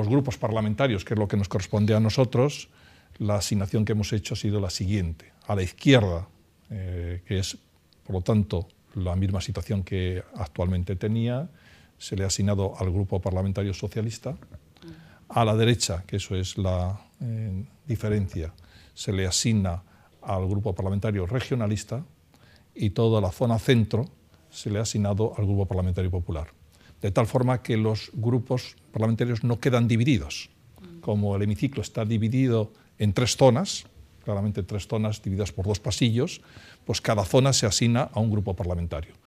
los grupos parlamentarios, que es lo que nos corresponde a nosotros, la asignación que hemos hecho ha sido la siguiente. A la izquierda, que es, por lo tanto, la misma situación que actualmente tenía, se le ha asignado al Grupo Parlamentario Socialista. A la derecha, que eso es la diferencia, se le asigna al Grupo Parlamentario Regionalista, y toda la zona centro se le ha asignado al Grupo Parlamentario Popular. De tal forma que los grupos parlamentarios no quedan divididos. Como el hemiciclo está dividido en 3 zonas, claramente 3 zonas divididas por 2 pasillos, pues cada zona se asigna a un grupo parlamentario.